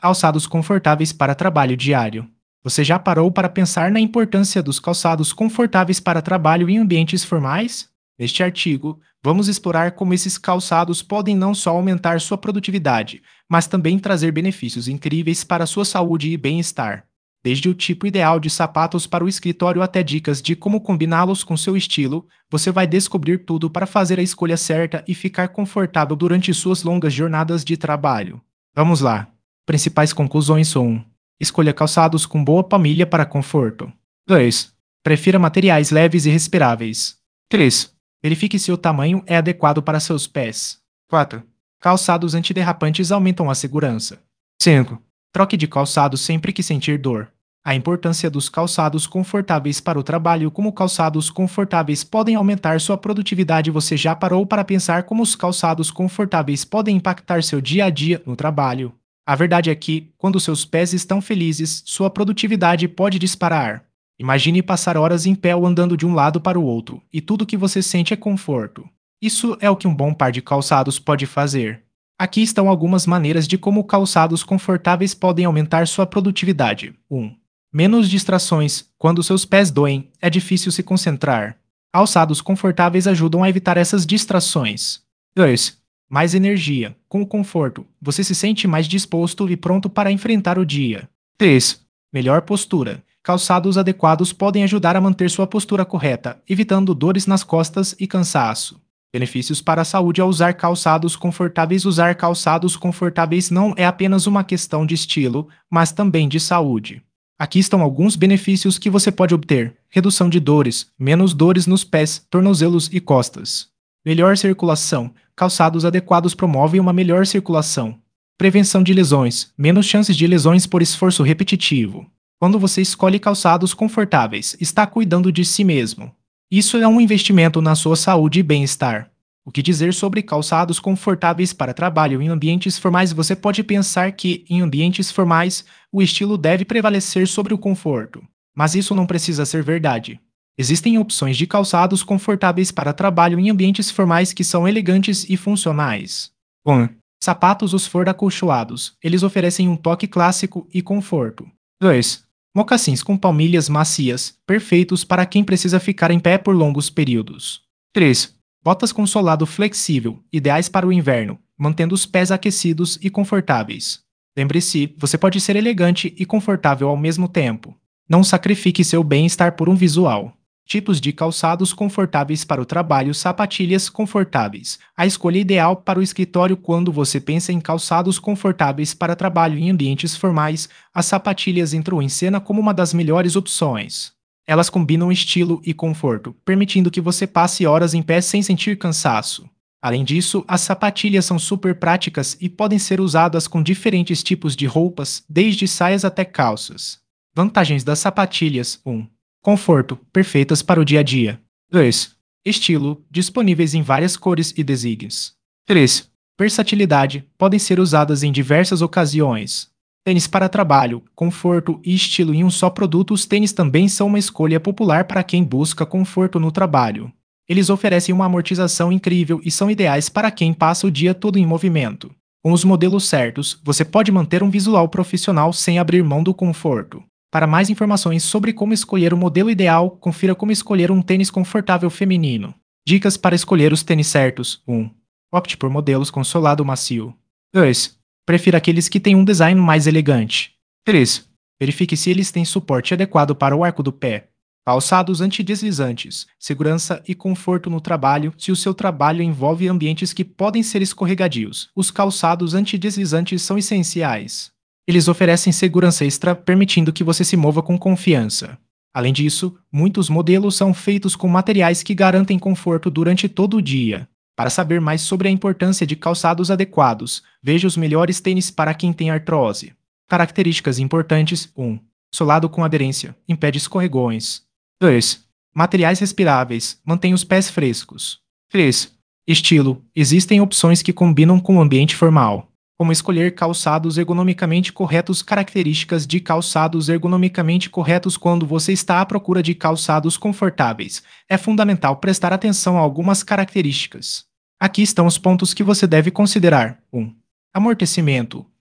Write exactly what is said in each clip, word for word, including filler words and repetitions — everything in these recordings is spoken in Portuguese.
Calçados confortáveis para trabalho diário. Você já parou para pensar na importância dos calçados confortáveis para trabalho em ambientes formais? Neste artigo, vamos explorar como esses calçados podem não só aumentar sua produtividade, mas também trazer benefícios incríveis para sua saúde e bem-estar. Desde o tipo ideal de sapatos para o escritório até dicas de como combiná-los com seu estilo, você vai descobrir tudo para fazer a escolha certa e ficar confortável durante suas longas jornadas de trabalho. Vamos lá! Principais conclusões são: um. Escolha calçados com boa palmilha para conforto. dois. Prefira materiais leves e respiráveis. três. Verifique se o tamanho é adequado para seus pés. quatro. Calçados antiderrapantes aumentam a segurança. cinco. Troque de calçado sempre que sentir dor. A importância dos calçados confortáveis para o trabalho. Como calçados confortáveis podem aumentar sua produtividade. Você já parou para pensar como os calçados confortáveis podem impactar seu dia a dia no trabalho? A verdade é que, quando seus pés estão felizes, sua produtividade pode disparar. Imagine passar horas em pé ou andando de um lado para o outro, e tudo que você sente é conforto. Isso é o que um bom par de calçados pode fazer. Aqui estão algumas maneiras de como calçados confortáveis podem aumentar sua produtividade. um. Menos distrações. Quando seus pés doem, é difícil se concentrar. Calçados confortáveis ajudam a evitar essas distrações. dois. Mais energia. Com o conforto, você se sente mais disposto e pronto para enfrentar o dia. três. Melhor postura. Calçados adequados podem ajudar a manter sua postura correta, evitando dores nas costas e cansaço. Benefícios para a saúde ao usar calçados confortáveis. Usar calçados confortáveis não é apenas uma questão de estilo, mas também de saúde. Aqui estão alguns benefícios que você pode obter: redução de dores, menos dores nos pés, tornozelos e costas. Melhor circulação. Calçados adequados promovem uma melhor circulação. Prevenção de lesões. Menos chances de lesões por esforço repetitivo. Quando você escolhe calçados confortáveis, está cuidando de si mesmo. Isso é um investimento na sua saúde e bem-estar. O que dizer sobre calçados confortáveis para trabalho em ambientes formais? Você pode pensar que, em ambientes formais, o estilo deve prevalecer sobre o conforto. Mas isso não precisa ser verdade. Existem opções de calçados confortáveis para trabalho em ambientes formais que são elegantes e funcionais. um. Sapatos Oxford acolchoados. Eles oferecem um toque clássico e conforto. dois. Mocassins com palmilhas macias, perfeitos para quem precisa ficar em pé por longos períodos. três. Botas com solado flexível, ideais para o inverno, mantendo os pés aquecidos e confortáveis. Lembre-se, você pode ser elegante e confortável ao mesmo tempo. Não sacrifique seu bem-estar por um visual. Tipos de calçados confortáveis para o trabalho. Sapatilhas confortáveis. A escolha ideal para o escritório. Quando você pensa em calçados confortáveis para trabalho em ambientes formais, as sapatilhas entram em cena como uma das melhores opções. Elas combinam estilo e conforto, permitindo que você passe horas em pé sem sentir cansaço. Além disso, as sapatilhas são super práticas e podem ser usadas com diferentes tipos de roupas, desde saias até calças. Vantagens das sapatilhas. um. Conforto, perfeitas para o dia a dia. dois. Estilo, disponíveis em várias cores e designs. três. Versatilidade, podem ser usadas em diversas ocasiões. Tênis para trabalho, conforto e estilo em um só produto. Os tênis também são uma escolha popular para quem busca conforto no trabalho. Eles oferecem uma amortização incrível e são ideais para quem passa o dia todo em movimento. Com os modelos certos, você pode manter um visual profissional sem abrir mão do conforto. Para mais informações sobre como escolher o modelo ideal, confira como escolher um tênis confortável feminino. Dicas para escolher os tênis certos. um. Opte por modelos com solado macio. dois. Prefira aqueles que têm um design mais elegante. três. Verifique se eles têm suporte adequado para o arco do pé. Calçados antideslizantes. Segurança e conforto no trabalho. Se o seu trabalho envolve ambientes que podem ser escorregadios, os calçados antideslizantes são essenciais. Eles oferecem segurança extra, permitindo que você se mova com confiança. Além disso, muitos modelos são feitos com materiais que garantem conforto durante todo o dia. Para saber mais sobre a importância de calçados adequados, veja os melhores tênis para quem tem artrose. Características importantes. um. Solado com aderência, impede escorregões. dois. Materiais respiráveis, mantém os pés frescos. três. Estilo, existem opções que combinam com o ambiente formal. Como escolher calçados ergonomicamente corretos. Características de calçados ergonomicamente corretos. Quando você está à procura de calçados confortáveis, é fundamental prestar atenção a algumas características. Aqui estão os pontos que você deve considerar. um. Amortecimento.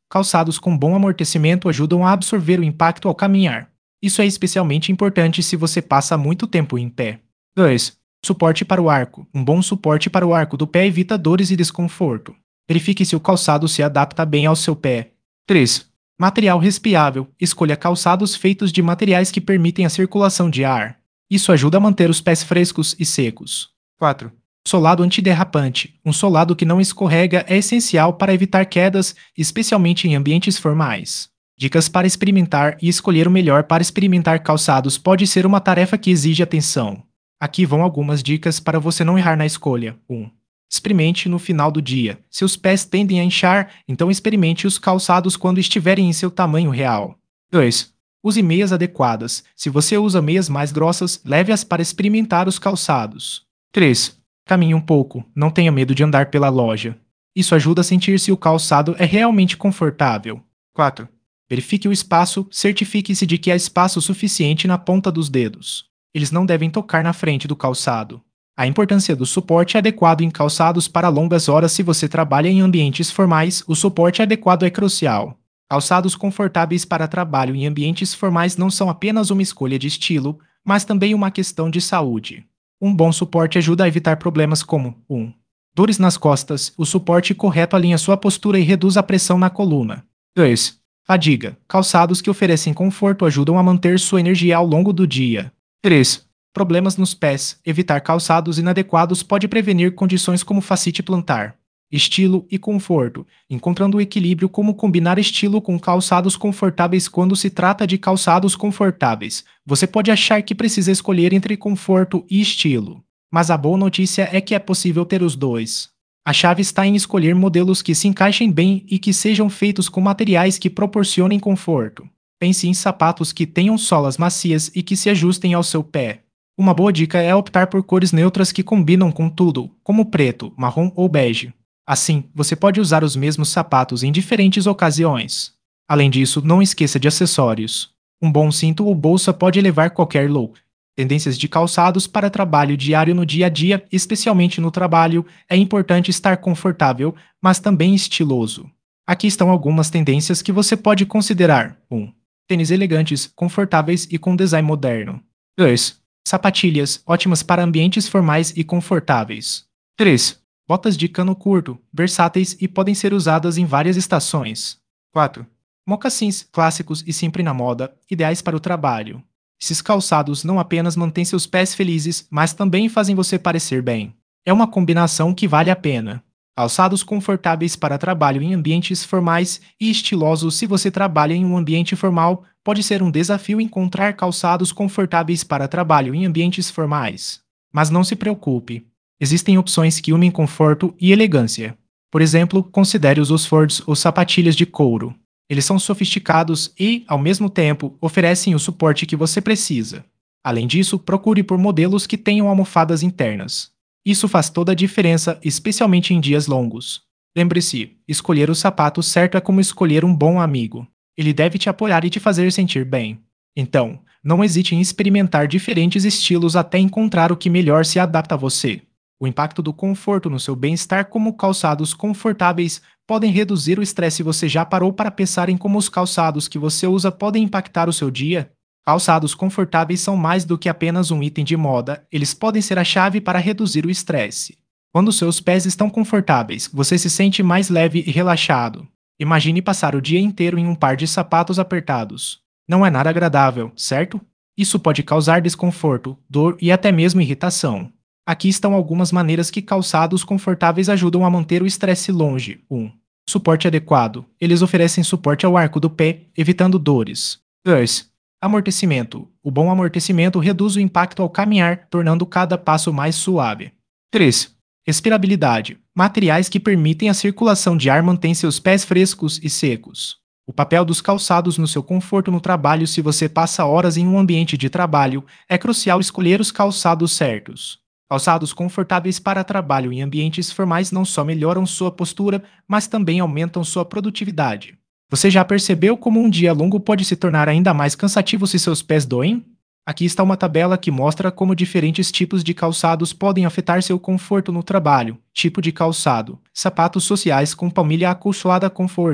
calçados com bom amortecimento ajudam a absorver o impacto ao caminhar. Isso é especialmente importante se você passa muito tempo em pé. dois. Suporte para o arco. Um bom suporte para o arco do pé evita dores e desconforto. Verifique se o calçado se adapta bem ao seu pé. três. Material respirável. Escolha calçados feitos de materiais que permitem a circulação de ar. Isso ajuda a manter os pés frescos e secos. quatro. Solado antiderrapante. Um solado que não escorrega é essencial para evitar quedas, especialmente em ambientes formais. Dicas para experimentar e escolher o melhor para experimentar calçados pode ser uma tarefa que exige atenção. Aqui vão algumas dicas para você não errar na escolha. um. Experimente no final do dia. Seus pés tendem a inchar, então experimente os calçados quando estiverem em seu tamanho real. dois. Use meias adequadas. Se você usa meias mais grossas, leve-as para experimentar os calçados. três. Caminhe um pouco. Não tenha medo de andar pela loja. Isso ajuda a sentir se o calçado é realmente confortável. quatro. Verifique o espaço. Certifique-se de que há espaço suficiente na ponta dos dedos. Eles não devem tocar na frente do calçado. A importância do suporte adequado em calçados para longas horas. Se você trabalha em ambientes formais, o suporte adequado é crucial. Calçados confortáveis para trabalho em ambientes formais não são apenas uma escolha de estilo, mas também uma questão de saúde. Um bom suporte ajuda a evitar problemas como um. Dores nas costas. O suporte correto alinha sua postura e reduz a pressão na coluna. dois. Fadiga. Calçados que oferecem conforto ajudam a manter sua energia ao longo do dia. três. Problemas nos pés. Evitar calçados inadequados pode prevenir condições como fascite plantar. Estilo e conforto. Encontrando o equilíbrio. Como combinar estilo com calçados confortáveis. Quando se trata de calçados confortáveis, você pode achar que precisa escolher entre conforto e estilo. Mas a boa notícia é que é possível ter os dois. A chave está em escolher modelos que se encaixem bem e que sejam feitos com materiais que proporcionem conforto. Pense em sapatos que tenham solas macias e que se ajustem ao seu pé. Uma boa dica é optar por cores neutras que combinam com tudo, como preto, marrom ou bege. Assim, você pode usar os mesmos sapatos em diferentes ocasiões. Além disso, não esqueça de acessórios. Um bom cinto ou bolsa pode levar qualquer look. Tendências de calçados para trabalho diário. No dia a dia, especialmente no trabalho, é importante estar confortável, mas também estiloso. Aqui estão algumas tendências que você pode considerar. um. Tênis elegantes, confortáveis e com design moderno. dois. Sapatilhas, ótimas para ambientes formais e confortáveis. três. Botas de cano curto, versáteis e podem ser usadas em várias estações. quatro. Mocassins, clássicos e sempre na moda, ideais para o trabalho. Esses calçados não apenas mantêm seus pés felizes, mas também fazem você parecer bem. É uma combinação que vale a pena. Calçados confortáveis para trabalho em ambientes formais e estilosos. Se você trabalha em um ambiente formal, pode ser um desafio encontrar calçados confortáveis para trabalho em ambientes formais. Mas não se preocupe. Existem opções que unem conforto e elegância. Por exemplo, considere os Oxfords ou sapatilhas de couro. Eles são sofisticados e, ao mesmo tempo, oferecem o suporte que você precisa. Além disso, procure por modelos que tenham almofadas internas. Isso faz toda a diferença, especialmente em dias longos. Lembre-se, escolher o sapato certo é como escolher um bom amigo. Ele deve te apoiar e te fazer sentir bem. Então, não hesite em experimentar diferentes estilos até encontrar o que melhor se adapta a você. O impacto do conforto no seu bem-estar. Como calçados confortáveis podem reduzir o estresse. Você já parou para pensar em como os calçados que você usa podem impactar o seu dia? Calçados confortáveis são mais do que apenas um item de moda, eles podem ser a chave para reduzir o estresse. Quando seus pés estão confortáveis, você se sente mais leve e relaxado. Imagine passar o dia inteiro em um par de sapatos apertados. Não é nada agradável, certo? Isso pode causar desconforto, dor e até mesmo irritação. Aqui estão algumas maneiras que calçados confortáveis ajudam a manter o estresse longe. um. Suporte adequado. Eles oferecem suporte ao arco do pé, evitando dores. dois. Amortecimento. O bom amortecimento reduz o impacto ao caminhar, tornando cada passo mais suave. três. Respirabilidade. Materiais que permitem a circulação de ar mantêm seus pés frescos e secos. O papel dos calçados no seu conforto no trabalho. Se você passa horas em um ambiente de trabalho, é crucial escolher os calçados certos. Calçados confortáveis para trabalho em ambientes formais não só melhoram sua postura, mas também aumentam sua produtividade. Você já percebeu como um dia longo pode se tornar ainda mais cansativo se seus pés doem? Aqui está uma tabela que mostra como diferentes tipos de calçados podem afetar seu conforto no trabalho. Tipo de calçado: sapatos sociais com palmilha acolchoada, conforto.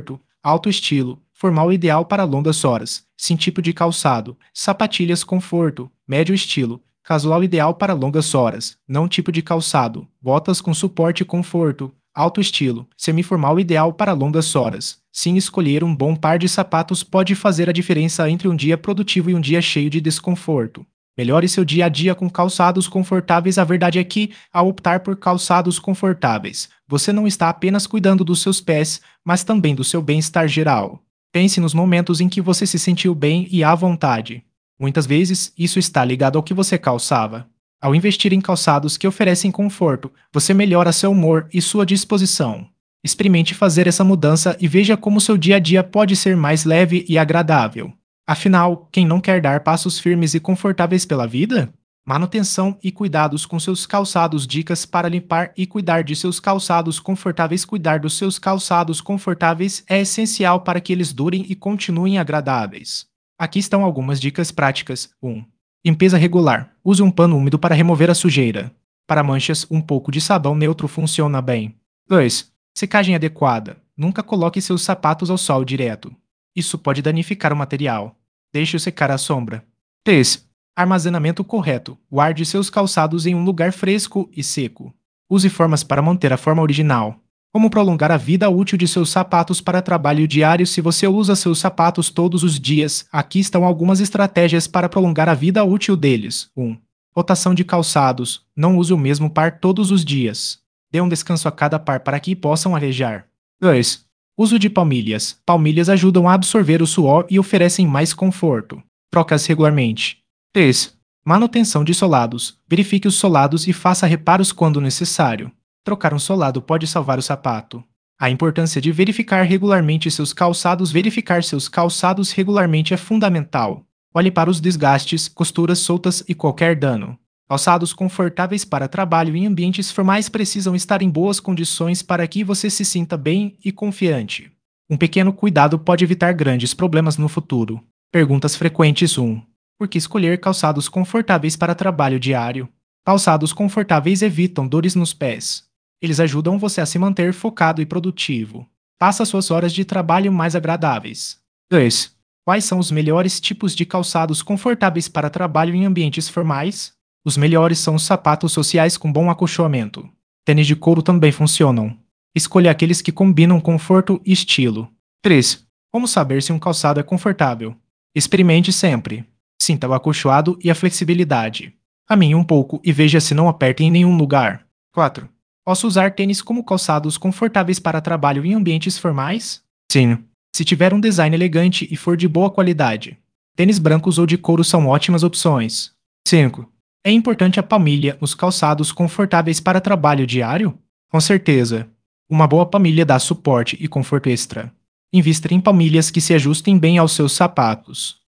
alto estilo, formal ideal para longas horas, sim tipo de calçado, sapatilhas conforto, médio estilo, casual ideal para longas horas, não tipo de calçado, botas com suporte e conforto, alto estilo, semiformal ideal para longas horas. Sim, escolher um bom par de sapatos pode fazer a diferença entre um dia produtivo e um dia cheio de desconforto. Melhore seu dia a dia com calçados confortáveis. A verdade é que, ao optar por calçados confortáveis, você não está apenas cuidando dos seus pés, mas também do seu bem-estar geral. Pense nos momentos em que você se sentiu bem e à vontade. Muitas vezes, isso está ligado ao que você calçava. Ao investir em calçados que oferecem conforto, você melhora seu humor e sua disposição. Experimente fazer essa mudança e veja como seu dia a dia pode ser mais leve e agradável. Afinal, quem não quer dar passos firmes e confortáveis pela vida? Manutenção e cuidados com seus calçados. Dicas para limpar e cuidar de seus calçados confortáveis. Cuidar dos seus calçados confortáveis é essencial para que eles durem e continuem agradáveis. Aqui estão algumas dicas práticas. um. Limpeza regular. Use um pano úmido para remover a sujeira. Para manchas, um pouco de sabão neutro funciona bem. dois. Secagem adequada. Nunca coloque seus sapatos ao sol direto. Isso pode danificar o material. Deixe-o secar à sombra. três. Armazenamento correto. Guarde seus calçados em um lugar fresco e seco. Use formas para manter a forma original. Como prolongar a vida útil de seus sapatos para trabalho diário? Se você usa seus sapatos todos os dias, aqui estão algumas estratégias para prolongar a vida útil deles. um. Rotação de calçados. Não use o mesmo par todos os dias. Dê um descanso a cada par para que possam arejar. dois. Uso de palmilhas. Palmilhas ajudam a absorver o suor e oferecem mais conforto. Trocas regularmente. três. Manutenção de solados. Verifique os solados e faça reparos quando necessário. Trocar um solado pode salvar o sapato. A importância de verificar regularmente seus calçados. Verificar seus calçados regularmente é fundamental. Olhe para os desgastes, costuras soltas e qualquer dano. Calçados confortáveis para trabalho em ambientes formais precisam estar em boas condições para que você se sinta bem e confiante. Um pequeno cuidado pode evitar grandes problemas no futuro. Perguntas frequentes. um. Por que escolher calçados confortáveis para trabalho diário? Calçados confortáveis evitam dores nos pés. Eles ajudam você a se manter focado e produtivo. Faça suas horas de trabalho mais agradáveis. dois. Quais são os melhores tipos de calçados confortáveis para trabalho em ambientes formais? Os melhores são os sapatos sociais com bom acolchoamento. Tênis de couro também funcionam. Escolha aqueles que combinam conforto e estilo. três. Como saber se um calçado é confortável? Experimente sempre. Sinta o acolchoado e a flexibilidade. Caminhe um pouco e veja se não aperta em nenhum lugar. quatro. Posso usar tênis como calçados confortáveis para trabalho em ambientes formais? Sim, se tiver um design elegante e for de boa qualidade. Tênis brancos ou de couro são ótimas opções. cinco. É importante a palmilha nos calçados confortáveis para trabalho diário? Com certeza. Uma boa palmilha dá suporte e conforto extra. Invista em palmilhas que se ajustem bem aos seus sapatos.